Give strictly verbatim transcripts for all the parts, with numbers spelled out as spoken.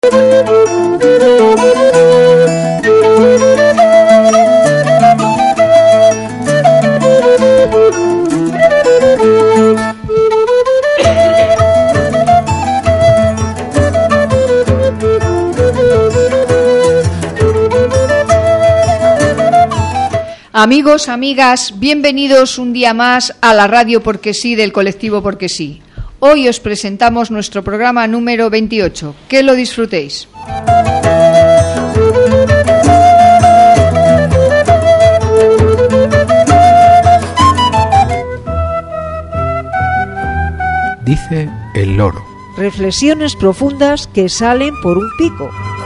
Amigos, amigas, bienvenidos un día más a la radio Porque Sí del colectivo Porque Sí. Hoy os presentamos nuestro programa número veintiocho. Que lo disfrutéis. Dice el loro. Reflexiones profundas que salen por un pico.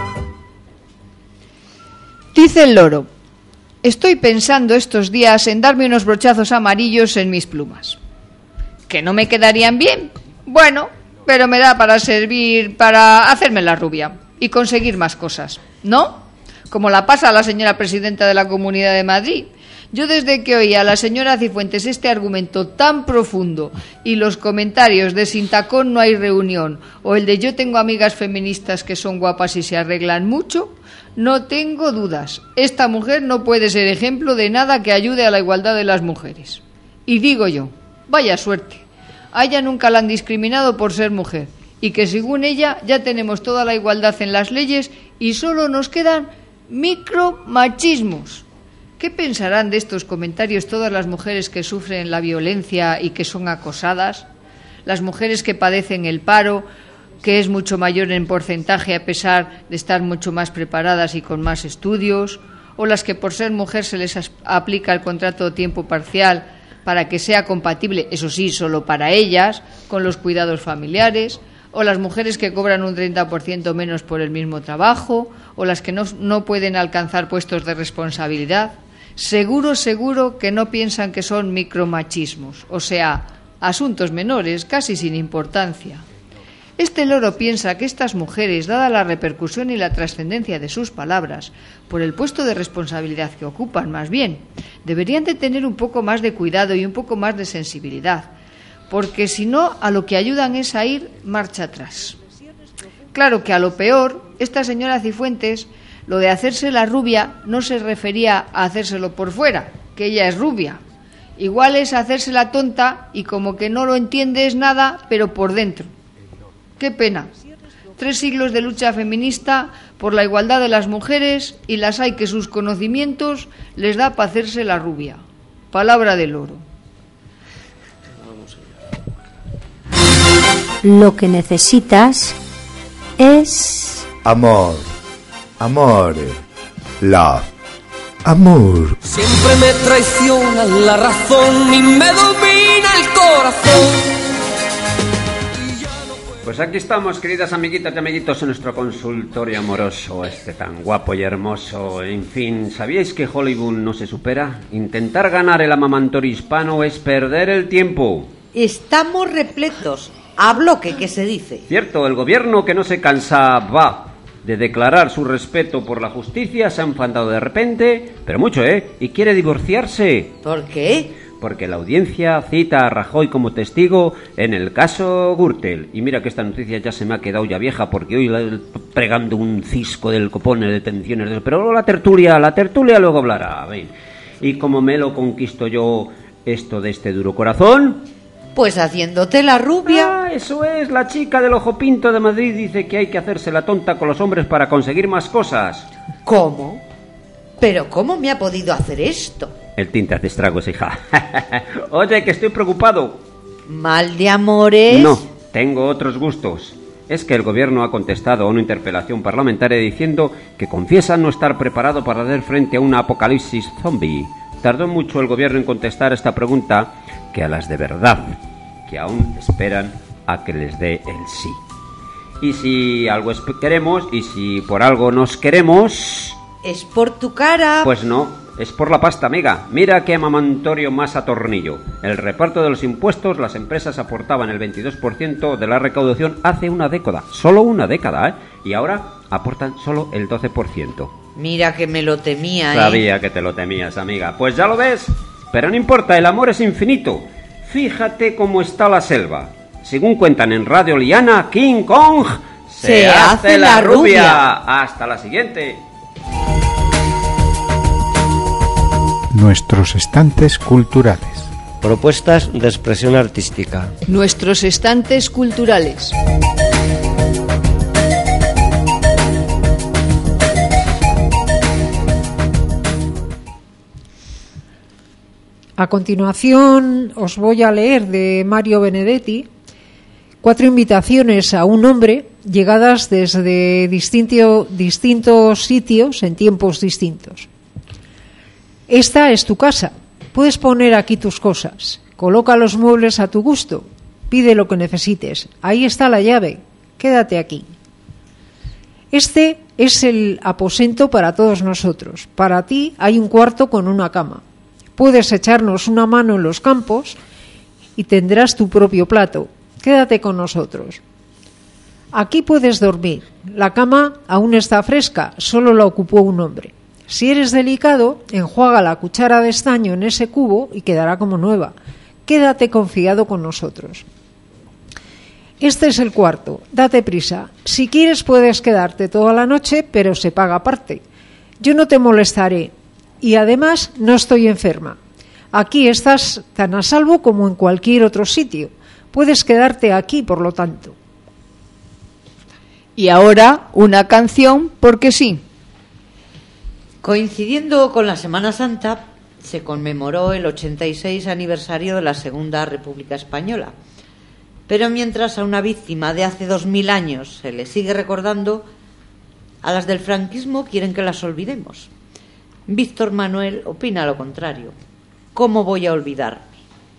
Dice el loro: estoy pensando estos días en darme unos brochazos amarillos en mis plumas. ¿Que no me quedarían bien? Bueno, pero me da para servir para hacerme la rubia y conseguir más cosas, ¿no? Como la pasa a la señora presidenta de la Comunidad de Madrid. Yo desde que oí a la señora Cifuentes este argumento tan profundo y los comentarios de sin tacón no hay reunión o el de yo tengo amigas feministas que son guapas y se arreglan mucho, no tengo dudas. Esta mujer no puede ser ejemplo de nada que ayude a la igualdad de las mujeres. Y digo yo, vaya suerte. A ella nunca la han discriminado por ser mujer y que según ella ya tenemos toda la igualdad en las leyes y solo nos quedan micromachismos. ¿Qué pensarán de estos comentarios todas las mujeres que sufren la violencia y que son acosadas? Las mujeres que padecen el paro, que es mucho mayor en porcentaje a pesar de estar mucho más preparadas y con más estudios, o las que por ser mujer se les aplica el contrato de tiempo parcial para que sea compatible, eso sí, solo para ellas, con los cuidados familiares, o las mujeres que cobran un treinta por ciento menos por el mismo trabajo, o las que no, no pueden alcanzar puestos de responsabilidad. Seguro, seguro que no piensan que son micromachismos, o sea, asuntos menores, casi sin importancia. Este loro piensa que estas mujeres, dada la repercusión y la trascendencia de sus palabras, por el puesto de responsabilidad que ocupan más bien, deberían de tener un poco más de cuidado y un poco más de sensibilidad, porque si no, a lo que ayudan es a ir marcha atrás. Claro que a lo peor, esta señora Cifuentes, lo de hacerse la rubia no se refería a hacérselo por fuera, que ella es rubia. Igual es hacerse la tonta y como que no lo entiendes nada, pero por dentro. Qué pena. Tres siglos de lucha feminista por la igualdad de las mujeres y las hay que sus conocimientos les da para hacerse la rubia. Palabra del loro. Lo que necesitas es... amor, amor, love, amor. Siempre me traiciona la razón y me domina el corazón. Pues aquí estamos, queridas amiguitas y amiguitos, en nuestro consultorio amoroso, este tan guapo y hermoso. En fin, ¿sabíais que Hollywood no se supera? Intentar ganar el amamantorio hispano es perder el tiempo. Estamos repletos. Hablo que qué se dice. Cierto, el gobierno que no se cansaba de declarar su respeto por la justicia se ha enfadado de repente, pero mucho, ¿eh? Y quiere divorciarse. ¿Por qué? Porque la audiencia cita a Rajoy como testigo en el caso Gürtel. Y mira que esta noticia ya se me ha quedado ya vieja, porque hoy la, pregando un cisco del copón de detenciones. De... Pero la tertulia, la tertulia luego hablará. ¿Ven? Y como me lo conquisto yo esto de este duro corazón... Pues haciéndote la rubia. Ah, eso es, la chica del ojo pinto de Madrid dice que hay que hacerse la tonta con los hombres para conseguir más cosas. ¿Cómo? ¿Pero cómo me ha podido hacer esto? El tinte hace estragos, hija. Oye, que estoy preocupado. ¿Mal de amores? No, tengo otros gustos. Es que el gobierno ha contestado a una interpelación parlamentaria diciendo que confiesa no estar preparado para hacer frente a una apocalipsis zombie. Tardó mucho el gobierno en contestar esta pregunta que a las de verdad, que aún esperan a que les dé el sí. Y si algo queremos, y si por algo nos queremos... Es por tu cara. Pues no, es por la pasta, amiga. Mira qué amamantorio más a tornillo. El reparto de los impuestos, las empresas aportaban el veintidós por ciento de la recaudación hace una década. Solo una década, ¿eh? Y ahora aportan solo el doce por ciento. Mira que me lo temía, ¿eh? Sabía que te lo temías, amiga. Pues ya lo ves. Pero no importa, el amor es infinito. Fíjate cómo está la selva. Según cuentan en Radio Liana, King Kong Se hace la rubia. Hasta la siguiente. Nuestros estantes culturales. Propuestas de expresión artística. Nuestros estantes culturales. A continuación os voy a leer de Mario Benedetti cuatro invitaciones a un hombre llegadas desde distinto, distintos sitios en tiempos distintos. Esta es tu casa. Puedes poner aquí tus cosas. Coloca los muebles a tu gusto. Pide lo que necesites. Ahí está la llave. Quédate aquí. Este es el aposento para todos nosotros. Para ti hay un cuarto con una cama. Puedes echarnos una mano en los campos y tendrás tu propio plato. Quédate con nosotros. Aquí puedes dormir. La cama aún está fresca, solo la ocupó un hombre. Si eres delicado, enjuaga la cuchara de estaño en ese cubo y quedará como nueva. Quédate confiado con nosotros. Este es el cuarto. Date prisa. Si quieres puedes quedarte toda la noche, pero se paga aparte. Yo no te molestaré. Y además no estoy enferma. Aquí estás tan a salvo como en cualquier otro sitio. Puedes quedarte aquí, por lo tanto. Y ahora una canción, porque sí. Coincidiendo con la Semana Santa, se conmemoró el ochenta y seis aniversario de la Segunda República Española. Pero mientras a una víctima de hace dos mil años se le sigue recordando, a las del franquismo quieren que las olvidemos. Víctor Manuel opina lo contrario. ¿Cómo voy a olvidarme?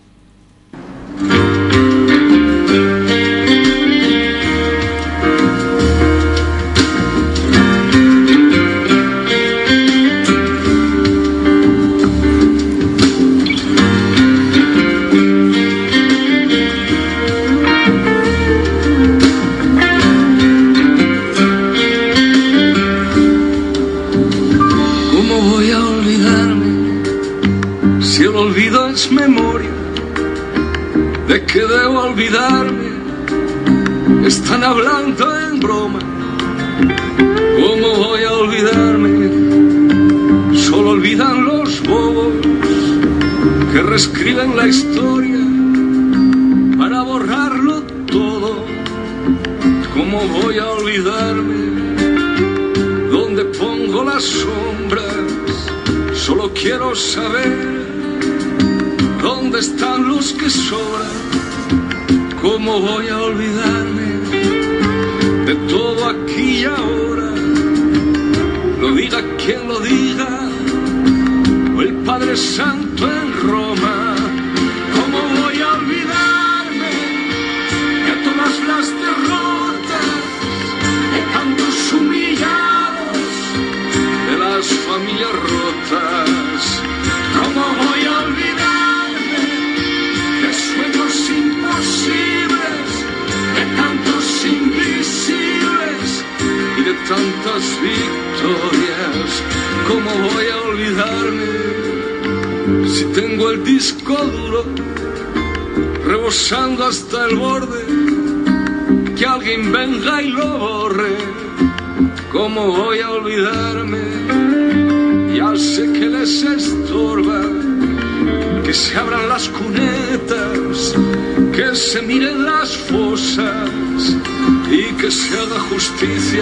Olvido es memoria, de que debo olvidarme. Están hablando en broma. ¿Cómo voy a olvidarme? Solo olvidan los bobos que reescriben la historia para borrarlo todo. ¿Cómo voy a olvidarme? ¿Dónde pongo las sombras? Solo quiero saber ¿dónde están los que sobran? ¿Cómo voy a olvidarme de todo aquí y ahora? Lo diga quien lo diga, o el Padre Santo en Roma. ¿Cómo voy a olvidarme de todas las derrotas, de tantos humillados, de las familias rotas? ¿Cómo voy a olvidarme de sueños imposibles, de tantos invisibles y de tantas victorias? ¿Cómo voy a olvidarme si tengo el disco duro rebosando hasta el borde? Que alguien venga y lo borre. ¿Cómo voy a olvidarme? Ya sé que les estorba que se abran las cunetas, que se miren las fosas y que se haga justicia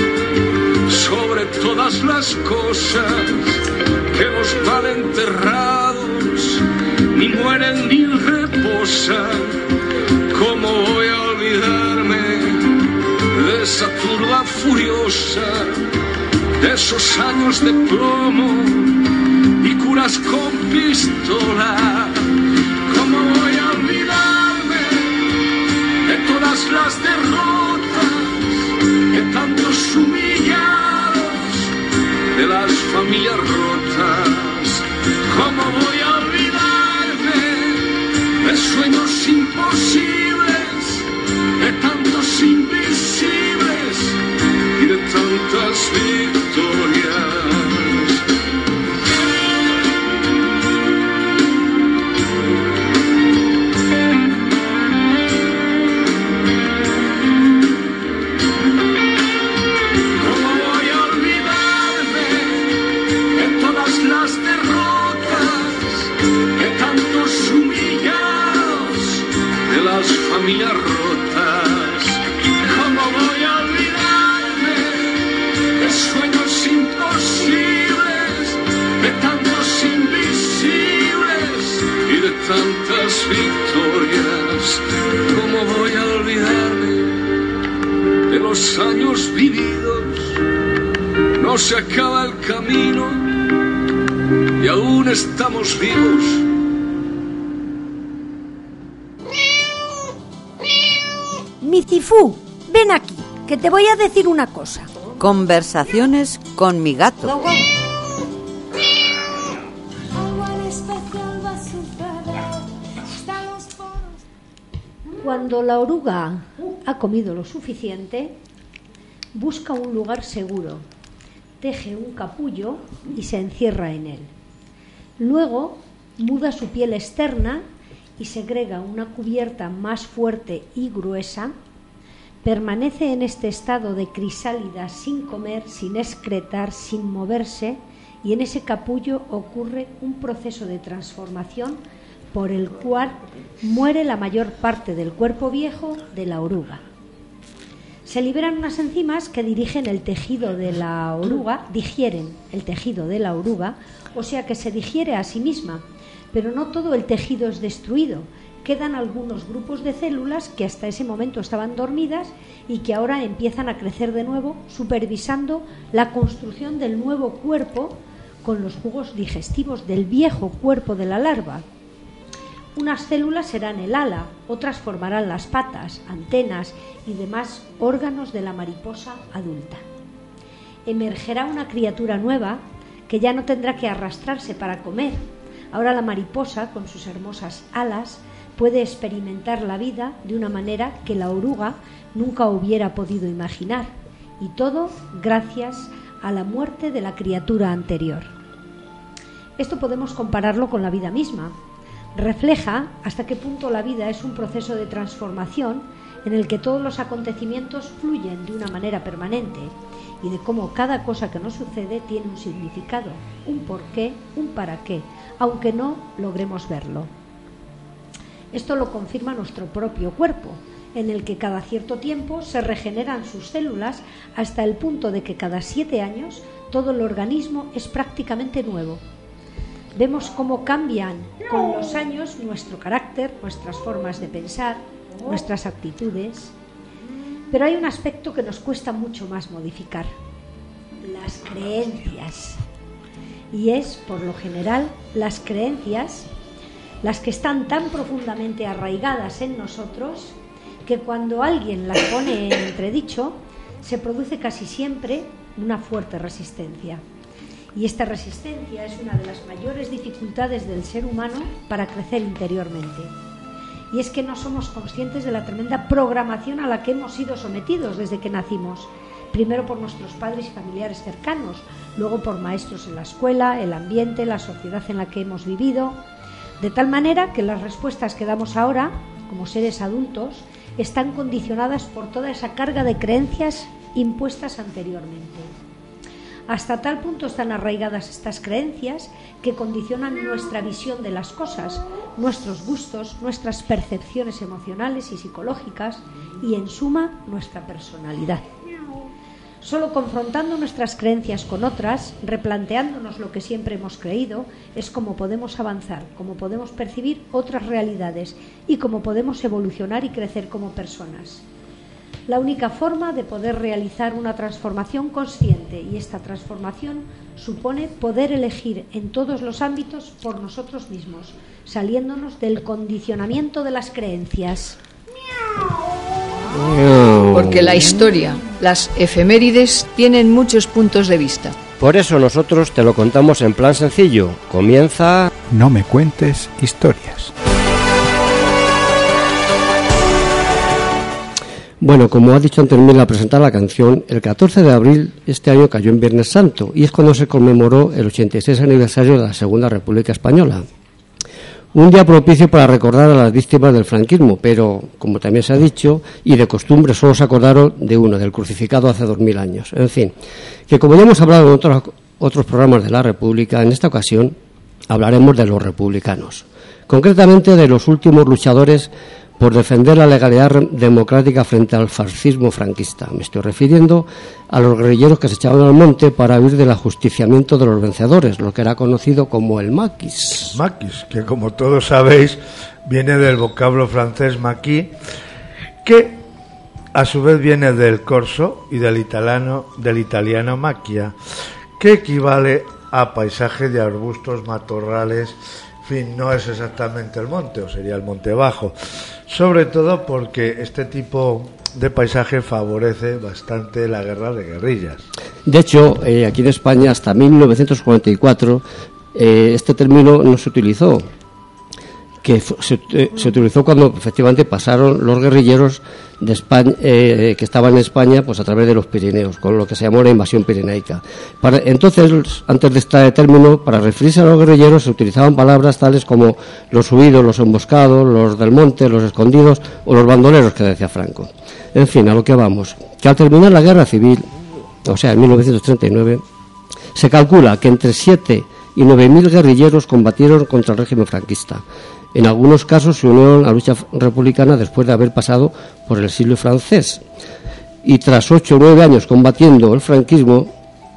sobre todas las cosas, que los mal enterrados ni mueren ni reposan. ¿Cómo voy a olvidarme de esa turba furiosa, de esos años de plomo y curas con pistola? ¿Cómo voy a olvidarme de todas las derrotas, de tantos humillados, de las familias rotas? ¿Cómo voy a olvidarme de sueños imposibles, de tantos invisibles y de tantas victorias? sueños imposibles, de tantos invisibles y de tantas victorias. ¿Cómo voy a olvidarme de los años vividos? No se acaba el camino y aún estamos vivos. Micifú, ven aquí, que te voy a decir una cosa. Conversaciones con mi gato. Cuando la oruga ha comido lo suficiente, busca un lugar seguro, teje un capullo y se encierra en él. Luego muda su piel externa y segrega una cubierta más fuerte y gruesa. Permanece en este estado de crisálida sin comer, sin excretar, sin moverse, y en ese capullo ocurre un proceso de transformación por el cual muere la mayor parte del cuerpo viejo de la oruga. Se liberan unas enzimas que dirigen el tejido de la oruga, digieren el tejido de la oruga, o sea que se digiere a sí misma, pero no todo el tejido es destruido. Quedan algunos grupos de células que hasta ese momento estaban dormidas y que ahora empiezan a crecer de nuevo, supervisando la construcción del nuevo cuerpo con los jugos digestivos del viejo cuerpo de la larva. Unas células serán el ala, otras formarán las patas, antenas y demás órganos de la mariposa adulta. Emergerá una criatura nueva que ya no tendrá que arrastrarse para comer. Ahora la mariposa, con sus hermosas alas, puede experimentar la vida de una manera que la oruga nunca hubiera podido imaginar, y todo gracias a la muerte de la criatura anterior. Esto podemos compararlo con la vida misma. Refleja hasta qué punto la vida es un proceso de transformación en el que todos los acontecimientos fluyen de una manera permanente, y de cómo cada cosa que nos sucede tiene un significado, un porqué, un para qué, aunque no logremos verlo. Esto lo confirma nuestro propio cuerpo, en el que cada cierto tiempo se regeneran sus células hasta el punto de que cada siete años todo el organismo es prácticamente nuevo. Vemos cómo cambian con los años nuestro carácter, nuestras formas de pensar, nuestras actitudes. Pero hay un aspecto que nos cuesta mucho más modificar: las creencias. Y es, por lo general, las creencias las que están tan profundamente arraigadas en nosotros que cuando alguien las pone en entredicho se produce casi siempre una fuerte resistencia. Y esta resistencia es una de las mayores dificultades del ser humano para crecer interiormente. Y es que no somos conscientes de la tremenda programación a la que hemos sido sometidos desde que nacimos. Primero por nuestros padres y familiares cercanos, luego por maestros en la escuela, el ambiente, la sociedad en la que hemos vivido. De tal manera que las respuestas que damos ahora, como seres adultos, están condicionadas por toda esa carga de creencias impuestas anteriormente. Hasta tal punto están arraigadas estas creencias que condicionan nuestra visión de las cosas, nuestros gustos, nuestras percepciones emocionales y psicológicas y, en suma, nuestra personalidad. Solo confrontando nuestras creencias con otras, replanteándonos lo que siempre hemos creído, es como podemos avanzar, como podemos percibir otras realidades y cómo podemos evolucionar y crecer como personas. La única forma de poder realizar una transformación consciente, y esta transformación supone poder elegir en todos los ámbitos por nosotros mismos, saliéndonos del condicionamiento de las creencias. Porque la historia, las efemérides, tienen muchos puntos de vista. Por eso nosotros te lo contamos en plan sencillo. Comienza... No me cuentes historias. Bueno, como ha dicho antes Mila al presentar la canción, el catorce de abril este año cayó en Viernes Santo y es cuando se conmemoró el ochenta y seis aniversario de la Segunda República Española. Un día propicio para recordar a las víctimas del franquismo, pero, como también se ha dicho, y de costumbre solo se acordaron de uno, del crucificado hace dos mil años. En fin, que como ya hemos hablado en otros, otros programas de la República, en esta ocasión hablaremos de los republicanos, concretamente de los últimos luchadores por defender la legalidad democrática frente al fascismo franquista. Me estoy refiriendo a los guerrilleros que se echaban al monte para huir del ajusticiamiento de los vencedores, lo que era conocido como el maquis. Maquis, que como todos sabéis viene del vocablo francés maquis, que a su vez viene del corso y del italiano, del italiano macchia, que equivale a paisaje de arbustos, matorrales. En fin, no es exactamente el monte, o sería el monte bajo, sobre todo porque este tipo de paisaje favorece bastante la guerra de guerrillas. De hecho, eh, aquí en España hasta mil novecientos cuarenta y cuatro eh, este término no se utilizó, que se, eh, se utilizó cuando efectivamente pasaron los guerrilleros de España, eh, que estaban en España, pues a través de los Pirineos, con lo que se llamó la invasión pirenaica. Para, entonces, antes de este término, para referirse a los guerrilleros se utilizaban palabras tales como los huidos, los emboscados, los del monte, los escondidos o los bandoleros, que decía Franco. En fin, a lo que vamos, que al terminar la guerra civil, o sea, en mil novecientos treinta y nueve, se calcula que entre siete y nueve mil guerrilleros combatieron contra el régimen franquista. En algunos casos se unieron a la lucha republicana después de haber pasado por el exilio francés. Y tras ocho o nueve años combatiendo el franquismo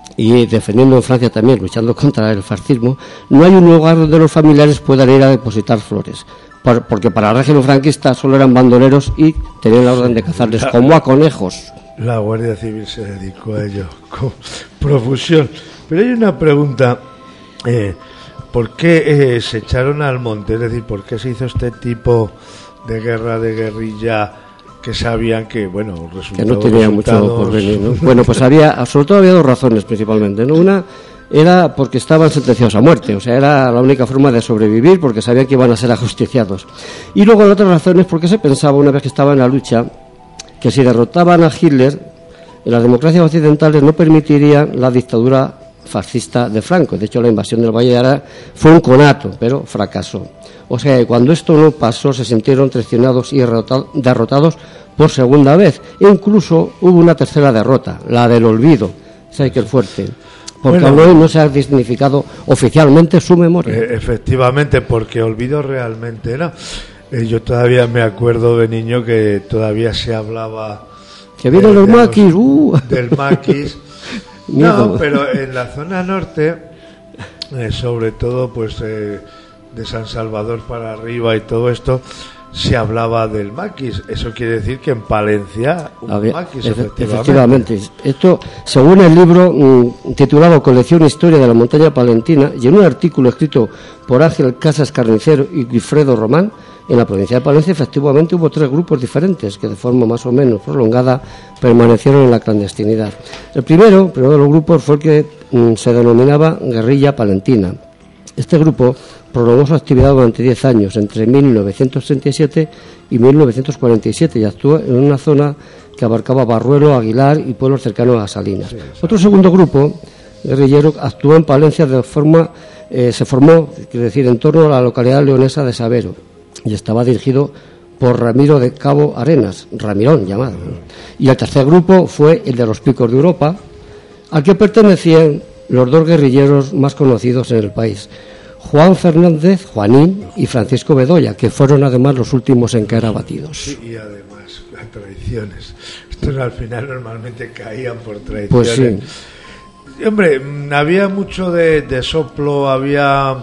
y defendiendo en Francia también, luchando contra el fascismo, no hay un lugar donde los familiares puedan ir a depositar flores. Por, porque para el régimen franquista solo eran bandoleros y tenían la orden de cazarles la, como a conejos. La Guardia Civil se dedicó a ello con profusión. Pero hay una pregunta... Eh, ¿Por qué eh, se echaron al monte? Es decir, ¿por qué se hizo este tipo de guerra de guerrilla que sabían que, bueno, que no tenía mucho por venir, ¿no? Bueno, pues había, sobre todo había dos razones principalmente, ¿no? Una era porque estaban sentenciados a muerte, o sea, era la única forma de sobrevivir porque sabían que iban a ser ajusticiados. Y luego la otra razón es porque se pensaba, una vez que estaban en la lucha, que si derrotaban a Hitler, en las democracias occidentales no permitirían la dictadura fascista de Franco. De hecho, la invasión del Valle de Ará fue un conato, pero fracasó. O sea, cuando esto no pasó, se sintieron traicionados y derrotados por segunda vez. E incluso hubo una tercera derrota, la del olvido. ¿Sabes qué es fuerte? Porque bueno, aún no se ha dignificado oficialmente su memoria. Eh, efectivamente, porque olvido realmente no. Eh, yo todavía me acuerdo de niño que todavía se hablaba... Que vienen los maquis, uh. Del maquis. No, pero en la zona norte, eh, sobre todo pues eh, de San Salvador para arriba y todo esto, se hablaba del maquis. Eso quiere decir que en Palencia un Había, maquis, efectivamente. efectivamente. Esto, según el libro mm, titulado Colección Historia de la Montaña Palentina, y en un artículo escrito por Ángel Casas Carnicero y Guifredo Román, en la provincia de Palencia efectivamente hubo tres grupos diferentes que de forma más o menos prolongada permanecieron en la clandestinidad. El primero, el primero de los grupos fue el que mm, se denominaba Guerrilla Palentina. Este grupo prolongó su actividad durante diez años, entre mil novecientos treinta y siete y mil novecientos cuarenta y siete, y actuó en una zona que abarcaba Barruelo, Aguilar y pueblos cercanos a Salinas. Sí, sí. Otro segundo grupo guerrillero actuó en Palencia de forma, eh, se formó, quiero decir, en torno a la localidad leonesa de Sabero, y estaba dirigido por Ramiro de Cabo Arenas, Ramirón llamado. Y el tercer grupo fue el de los Picos de Europa, al que pertenecían los dos guerrilleros más conocidos en el país, Juan Fernández, Juanín y Francisco Bedoya, que fueron además los últimos en caer abatidos. Sí, y además las traiciones. Estos al final normalmente caían por traiciones. Pues sí. Y, hombre, había mucho de, de soplo, había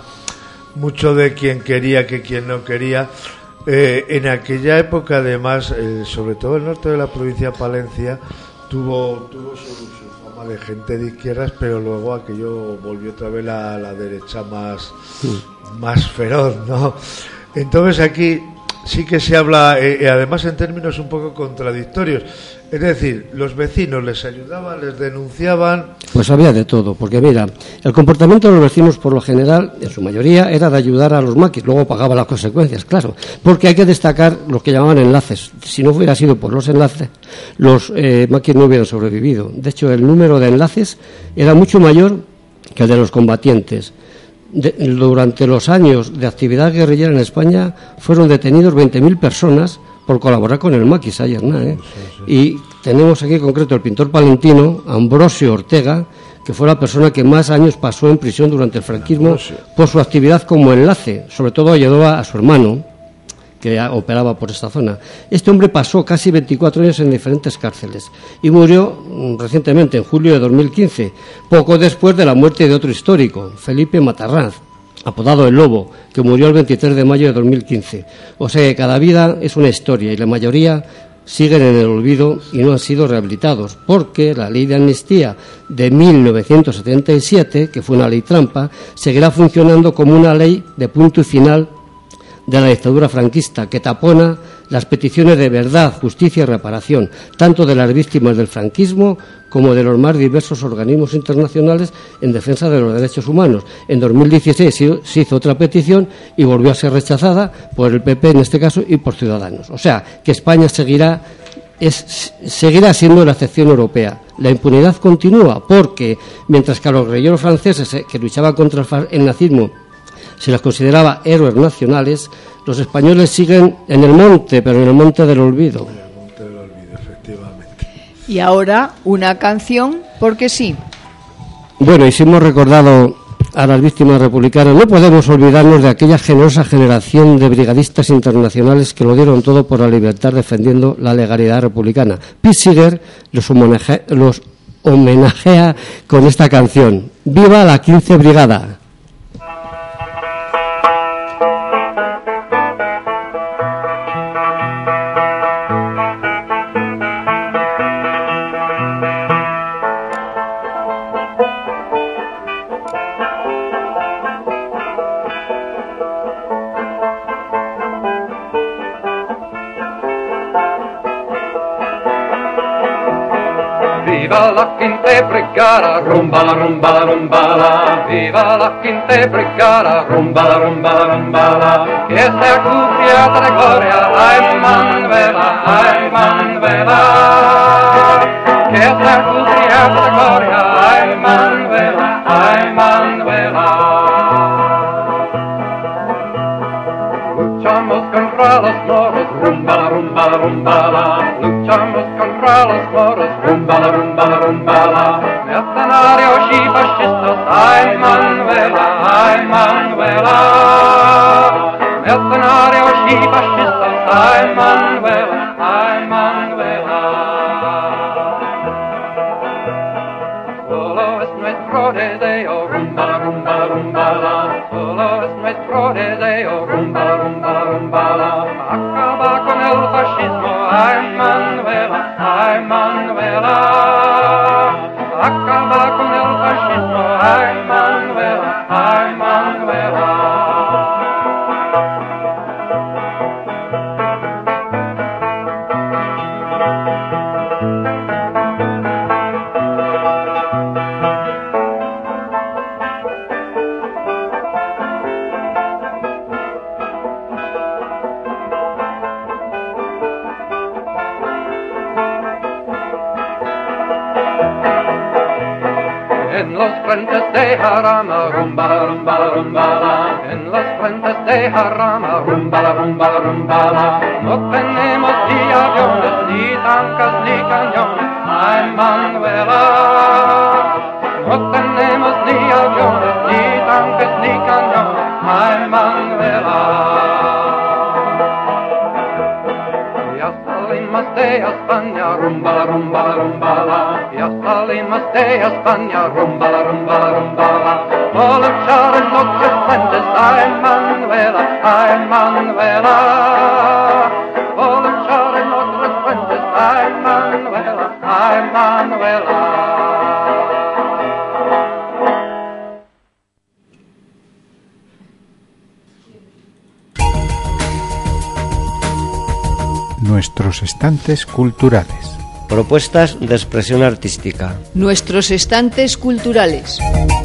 mucho de quien quería que quien no quería. Eh, en aquella época, además, eh, sobre todo el norte de la provincia de Palencia, tuvo, tuvo su, su fama de gente de izquierdas, pero luego aquello volvió otra vez a la derecha más, sí. más feroz, ¿no? Entonces aquí sí que se habla, eh, además en términos un poco contradictorios. Es decir, los vecinos les ayudaban, les denunciaban. Pues había de todo, porque mira, el comportamiento de los vecinos por lo general, en su mayoría, era de ayudar a los maquis, luego pagaban las consecuencias, claro, porque hay que destacar los que llamaban enlaces. Si no hubiera sido por los enlaces, los eh, maquis no hubieran sobrevivido. De hecho, el número de enlaces era mucho mayor que el de los combatientes. De, durante los años de actividad guerrillera en España fueron detenidos veinte mil personas por colaborar con el maquis, ayer nada, ¿eh? Sí, sí. Y tenemos aquí en concreto el pintor palentino Ambrosio Ortega, que fue la persona que más años pasó en prisión durante el franquismo por su actividad como enlace. Sobre todo ayudó a su hermano, que operaba por esta zona. Este hombre pasó casi veinticuatro años en diferentes cárceles y murió recientemente, en julio de dos mil quince, poco después de la muerte de otro histórico, Felipe Matarranz, apodado El Lobo, que murió el veintitrés de mayo de dos mil quince. O sea que cada vida es una historia y la mayoría siguen en el olvido y no han sido rehabilitados, porque la ley de amnistía de mil novecientos setenta y siete, que fue una ley trampa, seguirá funcionando como una ley de punto y final de la dictadura franquista, que tapona las peticiones de verdad, justicia y reparación, tanto de las víctimas del franquismo como de los más diversos organismos internacionales en defensa de los derechos humanos. En dos mil dieciséis se hizo otra petición y volvió a ser rechazada por el P P en este caso y por Ciudadanos. O sea, que España seguirá, es, seguirá siendo la excepción europea. La impunidad continúa porque, mientras que a los guerrilleros franceses que luchaban contra el nazismo se les consideraba héroes nacionales, los españoles siguen en el monte, pero en el monte del olvido. En el monte del olvido, efectivamente. Y ahora una canción, porque sí. Bueno, y si hemos recordado a las víctimas republicanas, no podemos olvidarnos de aquella generosa generación de brigadistas internacionales que lo dieron todo por la libertad defendiendo la legalidad republicana. Pete Seeger los homenajea, los homenajea con esta canción. ¡Viva la quince Brigada! Viva la quinta brigada, rumbala, rumbala, rumbala. Viva la quinta brigada, rumbala, rumbala, rumbala. Que sea cubierta de gloria, ay Manuela, ay Manuela. Que sea cubierta de gloria, ay Manuela, ay Manuela. Luchamos contra los moros, rumbala, rumbala, rumbala. Luchamos contra los moros, rumbala, rumbala, rumbala. Mercenarios y fascistas, ay Manuela, ay Manuela. Mercenarios y fascistas, ay Manuela, ay Manuela. Solo es nuestro deseo, rumbala, rumbala, rumbala. Solo es nuestro deseo, rumbala, rumbala, rumbala. Acaba con el fascismo, ay Manuela, ay Manuela. Acaba con el fascismo, ay Manuela, ay Manuela. En los frentes de Jarama, rumbala, rumbala, rumbala. En los frentes de Jarama, rumbala, rumbala, rumbala. No tenemos ni aviones, ni tanques, ni cañones, ay Manuela. No tenemos ni aviones, ni tanques, ni cañones, ay Manuela. Ya salimos de España, rumbala, rumbala, rumbala. Ya salimos de España, rumbala, rumbala, rumbala. Por luchar en otros frentes, ay Manuela, ay Manuela. Por luchar en otros frentes, ay Manuela, ay Manuela. Nuestros estantes culturales. Propuestas de expresión artística. Nuestros estantes culturales.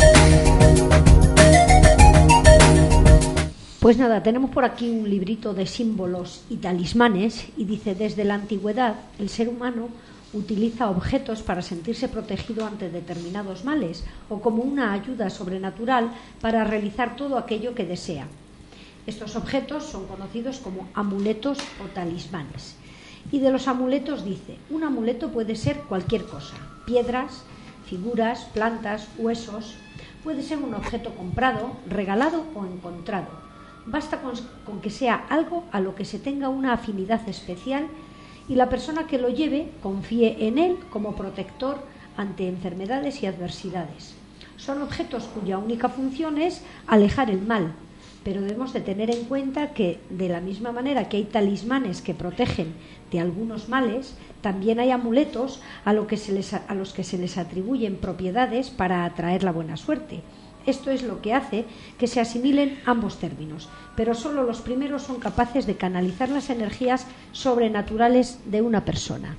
Pues nada, tenemos por aquí un librito de símbolos y talismanes y dice: desde la antigüedad el ser humano utiliza objetos para sentirse protegido ante determinados males o como una ayuda sobrenatural para realizar todo aquello que desea. Estos objetos son conocidos como amuletos o talismanes. Y de los amuletos dice: un amuleto puede ser cualquier cosa, piedras, figuras, plantas, huesos. Puede ser un objeto comprado, regalado o encontrado. Basta con, con que sea algo a lo que se tenga una afinidad especial y la persona que lo lleve confíe en él como protector ante enfermedades y adversidades. Son objetos cuya única función es alejar el mal, pero debemos de tener en cuenta que, de la misma manera que hay talismanes que protegen de algunos males, también hay amuletos a, lo que se les, a los que se les atribuyen propiedades para atraer la buena suerte. Esto es lo que hace que se asimilen ambos términos, pero solo los primeros son capaces de canalizar las energías sobrenaturales de una persona.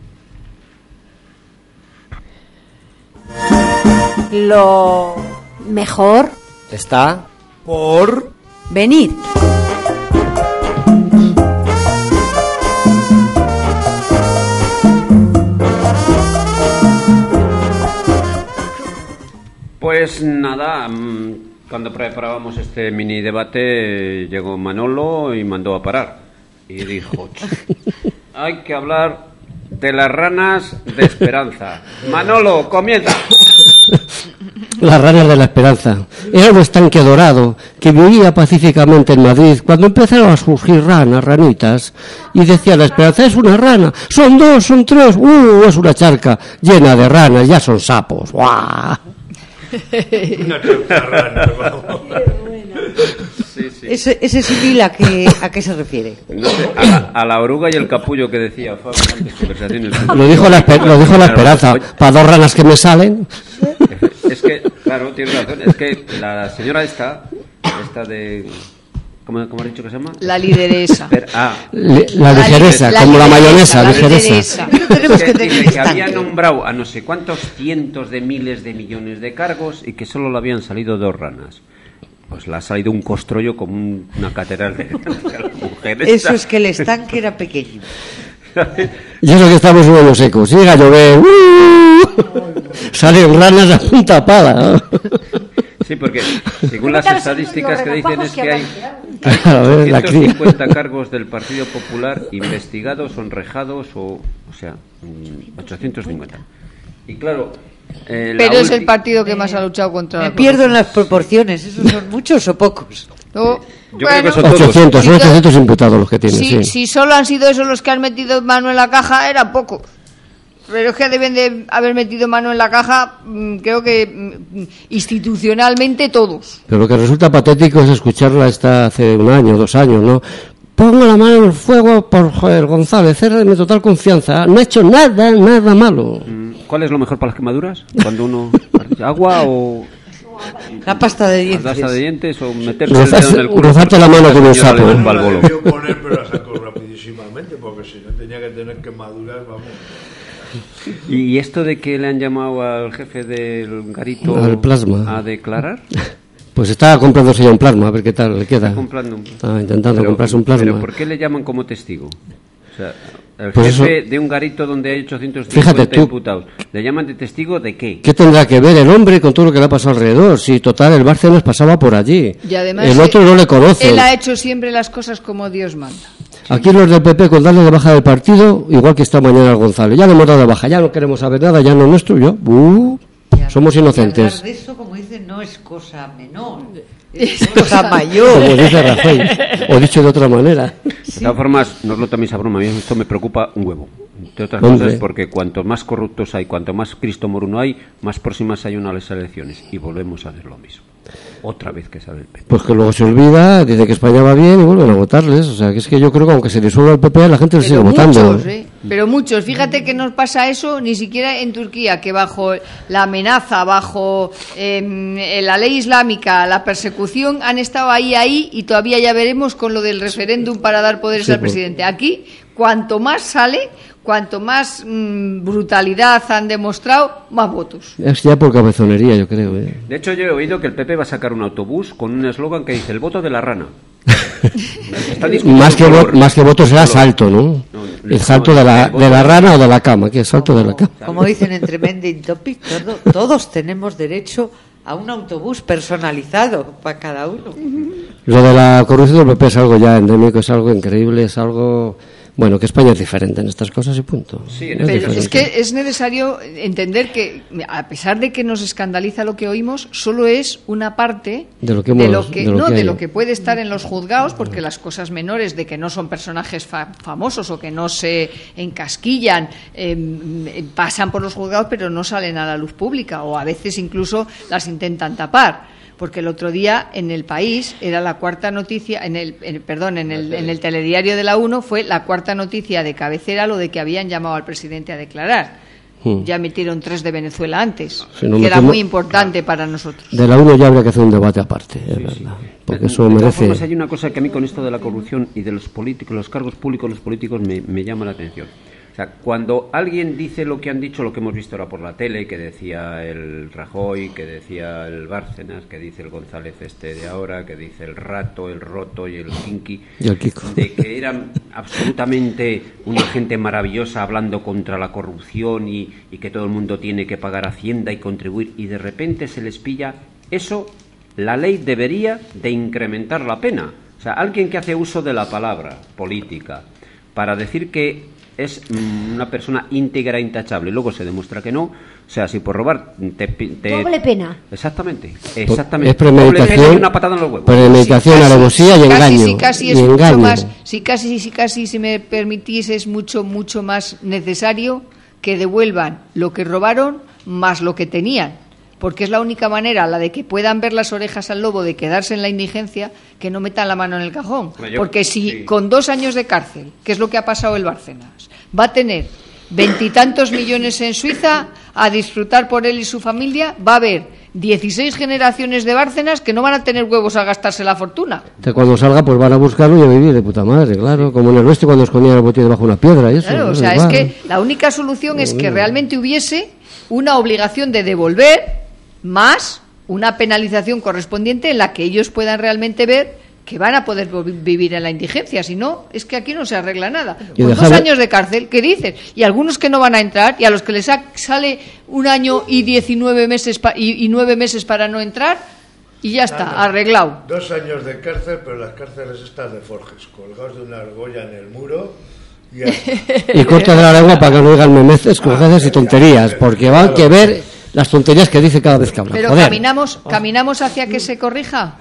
Lo mejor está por venir. Pues nada, cuando preparábamos este mini debate llegó Manolo y mandó a parar y dijo: hay que hablar de las ranas de Esperanza. Manolo, comienza. Las ranas de la Esperanza. Era un estanque dorado que vivía pacíficamente en Madrid cuando empezaron a surgir ranas, ranitas, y decía la Esperanza: es una rana, son dos, son tres, uh, es una charca llena de ranas, ya son sapos. ¡Guau! Una charca rana, vamos. Sí, sí. Ese, ese símil, ¿a qué, ¿a qué se refiere? No sé, a, la, a la oruga y el capullo que decía Fabio antes, conversaciones. Lo dijo la, lo dijo la Esperanza, para dos ranas que me salen. Es que, claro, tiene razón, es que la señora esta, esta de... ¿Cómo, cómo ha dicho que se llama? La lideresa. Pero, ah, Le, la ligeresa, la como la mayonesa, la ligeresa. Es que, dice que había nombrado a no sé cuántos cientos de miles de millones de cargos y que solo le habían salido dos ranas. Pues le ha salido un costrollo como un, una catedral de, de las mujeres. Eso es que el estanque era pequeño. Y eso que estamos en unos secos. Llega a llover, ¡uh! Salen ranas a punta pala. Sí, porque según las estadísticas que dicen es que hay A ver, la ciento cincuenta cargos del Partido Popular investigados, enrejados o, o sea, ochocientos cincuenta. Y claro, eh, pero es ulti- el partido que más ha luchado contra Me la pierdo en las proporciones. ¿Esos son muchos o pocos? No, Yo bueno, creo que son todos. ochocientos, son ochocientos imputados los que tienen, si, sí. si solo han sido esos los que han metido mano en la caja, era poco. Pero es que deben de haber metido mano en la caja, mm, creo que mm, institucionalmente todos. Pero lo que resulta patético es escucharla esta hace un año, dos años, ¿no? Pongo la mano en el fuego por Joder González, es de mi total confianza. No ha hecho nada, nada malo. ¿Cuál es lo mejor para las quemaduras? Cuando uno... ¿Agua o...? La pasta de dientes. La pasta de dientes o meterse Rozarse- el dedo en el culo. rozarte la mano con un Señora sapo. le ven pa'l bolo. La debió poner, pero la sacó rapidísimamente, porque si no tenía que tener quemaduras, vamos. ¿Y esto de que le han llamado al jefe del garito Al plasma. a declarar? Pues está comprándose ya un plasma, a ver qué tal le queda. Está comprando un- Está intentando Pero- comprarse un plasma. ¿Pero por qué le llaman como testigo? O sea, el Pues jefe eso- de un garito donde hay ochocientos Fíjate cincuenta tú. imputados, ¿le llaman de testigo de qué? ¿Qué tendrá que ver el hombre con todo lo que le ha pasado alrededor? Si, total, el Bárcenas pasaba por allí. Y además el otro eh, no le conoce. Él ha hecho siempre las cosas como Dios manda. Aquí los del P P con darle de baja del partido, igual que esta mañana al González. Ya le hemos dado de baja, ya no queremos saber nada, ya no es nuestro. Yo, uh, somos Y inocentes. hablar de eso, como dicen, no es cosa menor. Es cosa mayor. Como dice Rajoy, o dicho de otra manera. De todas formas, no os lo toméis a broma, a mí esto me preocupa un huevo. De otras Hombre. cosas, porque cuanto más corruptos hay, cuanto más Cristo moruno hay, más próximas hay una a las elecciones. Y volvemos a hacer lo mismo. Otra vez que sale el P P. Pues que luego se olvida, dice que España va bien y vuelven a votarles. O sea, que es que yo creo que aunque se disuelva el P P, la gente le sigue Pero votando. muchos, ¿eh? Pero muchos. Fíjate que no pasa eso ni siquiera en Turquía, que bajo la amenaza, bajo eh, la ley islámica, la persecución, han estado ahí, ahí, y todavía ya veremos con lo del referéndum para dar poderes Sí, al pues. presidente. Aquí, cuanto más sale, cuanto más mm, brutalidad han demostrado, más votos. Es ya por cabezonería, yo creo. ¿eh? De hecho, yo he oído que el P P va a sacar un autobús con un eslogan que dice el voto de la rana. Está discutiendo Más que, un vo- color. más que voto será Color. salto, ¿no? No, El salto no, de la, el voto de la de- rana o de la cama, que es salto de la cama. Como dicen en Tremending Topic, todo- todos tenemos derecho a un autobús personalizado para cada uno. Lo de la corrupción del P P es algo ya endémico, es algo increíble, es algo Bueno, que España es diferente en estas cosas y punto. Sí, es, pero es que es necesario entender que, a pesar de que nos escandaliza lo que oímos, solo es una parte de lo que, hemos, de lo que, de lo no, que de lo que puede estar en los juzgados, porque las cosas menores de que no son personajes fa famosos o que no se encasquillan eh, pasan por los juzgados, pero no salen a la luz pública, o a veces incluso las intentan tapar. Porque el otro día en El País era la cuarta noticia, en el, en, perdón, en el, en el telediario de la uno fue la cuarta noticia de cabecera lo de que habían llamado al presidente a declarar. Hmm. Ya metieron tres de Venezuela antes, si no que era muy importante para nosotros. De la uno ya habría que hacer un debate aparte, es sí, verdad. Sí. Porque eso de merece... Formas, hay una cosa que a mí con esto de la corrupción y de los políticos, los cargos públicos, los políticos me, me llama la atención. O sea, cuando alguien dice lo que han dicho, lo que hemos visto ahora por la tele, que decía el Rajoy, que decía el Bárcenas, que dice el González este de ahora, que dice el Rato, el Roto y el Kinky, y el Kiko, de que eran absolutamente una gente maravillosa hablando contra la corrupción y, y que todo el mundo tiene que pagar Hacienda y contribuir, y de repente se les pilla eso, la ley debería de incrementar la pena. O sea, alguien que hace uso de la palabra política para decir que es una persona íntegra, intachable, y luego se demuestra que no, o sea, si por robar te, te... doble pena. Exactamente, exactamente. Es premeditación, y una patada en los huevos. Premeditación, sí, alevosía y engaño. Si casi es y mucho engaño. más, si casi, si casi, si me permitís, es mucho, mucho más necesario que devuelvan lo que robaron más lo que tenían. Porque es la única manera, la de que puedan ver las orejas al lobo, de quedarse en la indigencia, que no metan la mano en el cajón. Bueno, yo, porque si sí. con dos años de cárcel, que es lo que ha pasado el Bárcenas, va a tener veintitantos millones en Suiza a disfrutar por él y su familia, va a haber dieciséis generaciones de Bárcenas que no van a tener huevos a gastarse la fortuna. Que cuando salga pues van a buscarlo y a vivir de puta madre, claro, como en el oeste cuando escondían el botín debajo de una piedra y eso. Claro, o sea, es que la única solución es que realmente hubiese una obligación de devolver más una penalización correspondiente en la que ellos puedan realmente ver que van a poder vivir en la indigencia. Si no, es que aquí no se arregla nada. Con dejar... dos años de cárcel, ¿qué dices? Y algunos que no van a entrar, y a los que les sale un año y diecinueve meses pa y, y nueve meses para no entrar, y ya está, Nada. arreglado. Dos años de cárcel, pero las cárceles están de Forges, colgados de una argolla en el muro. Y, y corta de la lengua para que no digan memeces, cojeces y tonterías, porque van a que ver las tonterías que dice cada vez que habla. Pero Joder. caminamos, caminamos hacia que se corrija.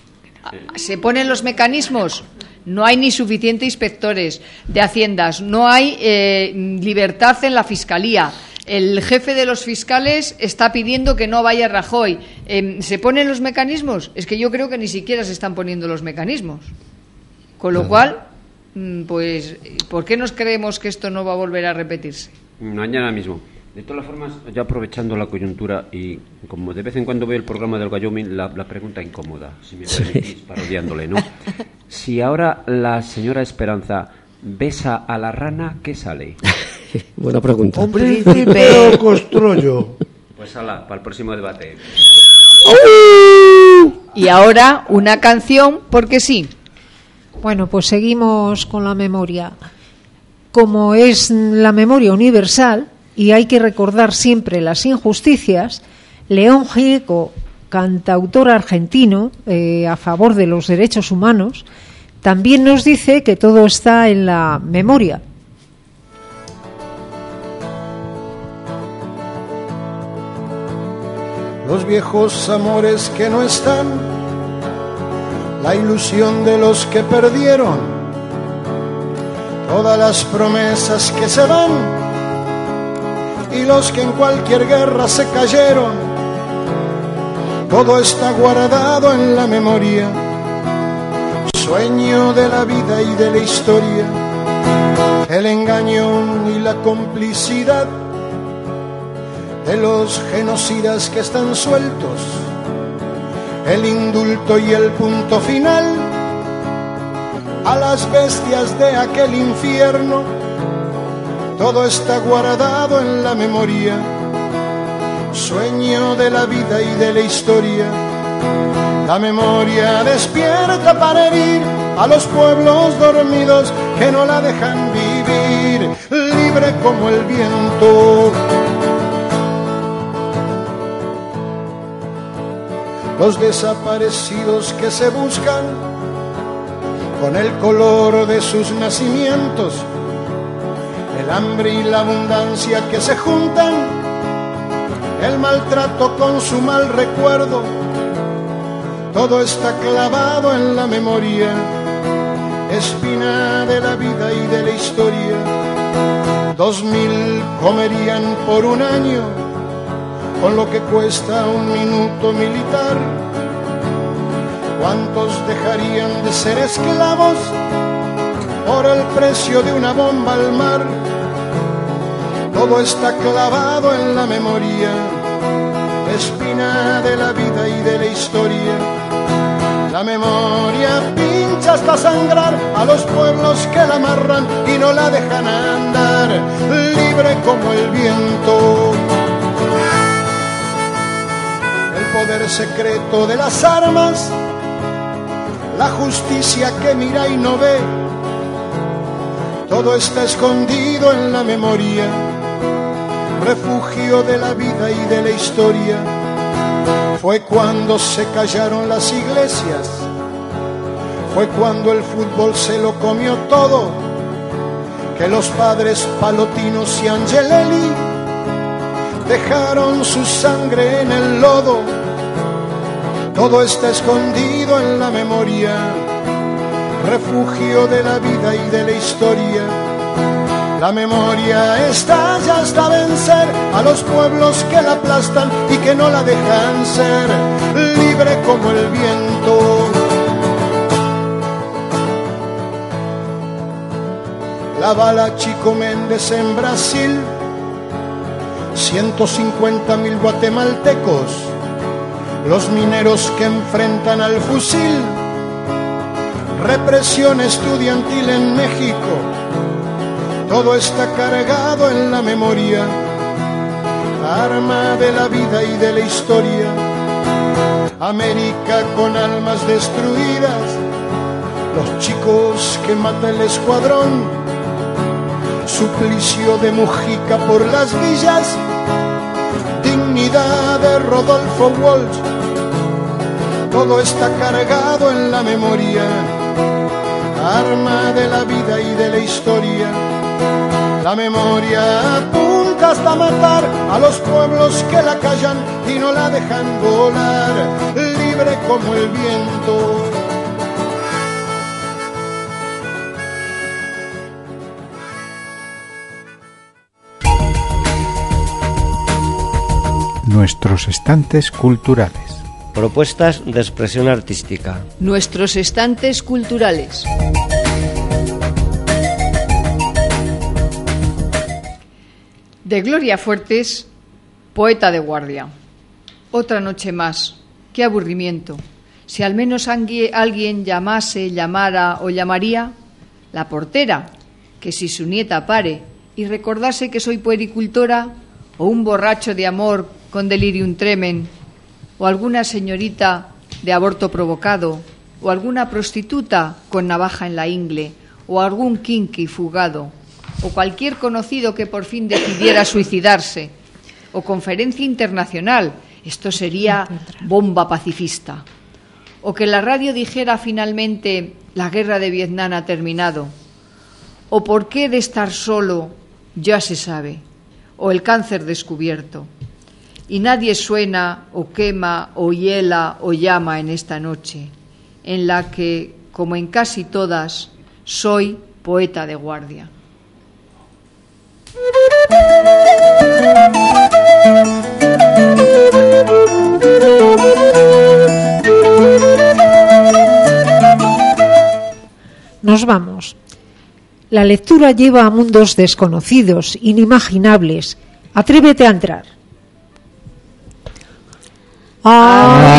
Se ponen los mecanismos. No hay ni suficientes inspectores de haciendas. No hay eh, libertad en la fiscalía. El jefe de los fiscales está pidiendo que no vaya Rajoy. Eh, ¿Se ponen los mecanismos? Es que yo creo que ni siquiera se están poniendo los mecanismos. Con lo cual, pues, ¿por qué nos creemos que esto no va a volver a repetirse? Mañana mismo. De todas formas, ya aprovechando la coyuntura y como de vez en cuando veo el programa del Wyoming, la, la pregunta incómoda, si me permitís, sí. parodiándole, ¿no? Si ahora la señora Esperanza besa a la rana, ¿qué sale? Buena pregunta. Un príncipe o costrollo. Pues ala, para el próximo debate. Y ahora una canción, porque sí. Bueno, pues seguimos con la memoria. Como es la memoria universal y hay que recordar siempre las injusticias, León Gieco, cantautor argentino eh, a favor de los derechos humanos, también nos dice que todo está en la memoria. Los viejos amores que no están, la ilusión de los que perdieron, todas las promesas que se van y los que en cualquier guerra se cayeron, todo está guardado en la memoria, sueño de la vida y de la historia, el engaño y la complicidad de los genocidas que están sueltos, el indulto y el punto final a las bestias de aquel infierno. Todo está guardado en la memoria, sueño de la vida y de la historia. La memoria despierta para herir a los pueblos dormidos que no la dejan vivir, libre como el viento. Los desaparecidos que se buscan con el color de sus nacimientos, el hambre y la abundancia que se juntan, el maltrato con su mal recuerdo, todo está clavado en la memoria, espina de la vida y de la historia. Dos mil comerían por un año, con lo que cuesta un minuto militar. ¿Cuántos dejarían de ser esclavos por el precio de una bomba al mar? Todo está clavado en la memoria, espina de la vida y de la historia. La memoria pincha hasta sangrar a los pueblos que la amarran y no la dejan andar, libre como el viento. El poder secreto de las armas, la justicia que mira y no ve, todo está escondido en la memoria, refugio de la vida y de la historia. Fue cuando se callaron las iglesias, fue cuando el fútbol se lo comió todo, que los padres Palotinos y Angelelli dejaron su sangre en el lodo. Todo está escondido en la memoria, refugio de la vida y de la historia. La memoria estalla hasta vencer a los pueblos que la aplastan y que no la dejan ser, libre como el viento. La bala Chico Méndez en Brasil, ciento cincuenta mil guatemaltecos, los mineros que enfrentan al fusil, represión estudiantil en México. Todo está cargado en la memoria, arma de la vida y de la historia. América con almas destruidas, los chicos que mata el escuadrón, suplicio de Mujica por las villas, dignidad de Rodolfo Walsh. Todo está cargado en la memoria, arma de la vida y de la historia. La memoria apunta hasta matar a los pueblos que la callan y no la dejan volar, libre como el viento. Nuestros estantes culturales. Propuestas de expresión artística. Nuestros estantes culturales. De Gloria Fuertes, poeta de guardia. Otra noche más. Qué aburrimiento. Si al menos alguien llamase, llamara o llamaría, la portera, que si su nieta pare y recordase que soy puericultora, o un borracho de amor con delirium tremen, o alguna señorita de aborto provocado, o alguna prostituta con navaja en la ingle, o algún kinky fugado, o cualquier conocido que por fin decidiera suicidarse, o conferencia internacional, esto sería bomba pacifista, o que la radio dijera finalmente la guerra de Vietnam ha terminado, o por qué de estar solo ya se sabe, o el cáncer descubierto, y nadie suena o quema o hiela o llama en esta noche, en la que, como en casi todas, soy poeta de guardia. Nos vamos. La lectura lleva a mundos desconocidos, inimaginables. Atrévete a entrar. ¡Ah!